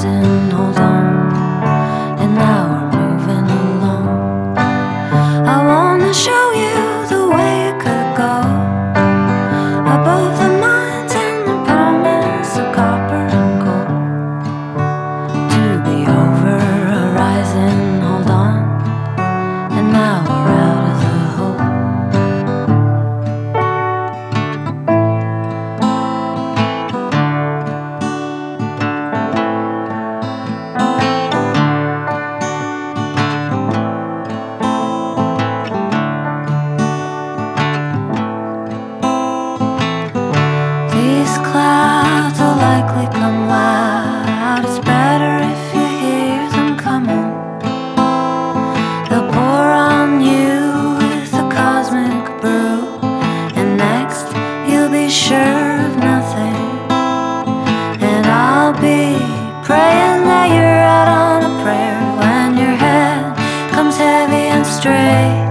horizon, hold on, and now we're moving along. I wanna show you the way it could go, above the mines and the promise of copper and gold. To be over horizon, hold on, and now we're out of the hole. These clouds will likely come loud. It's better if you hear them coming. They'll pour on you with a cosmic brew, and next you'll be sure of nothing. And I'll be praying that you're out on a prayer when your head comes heavy and straight.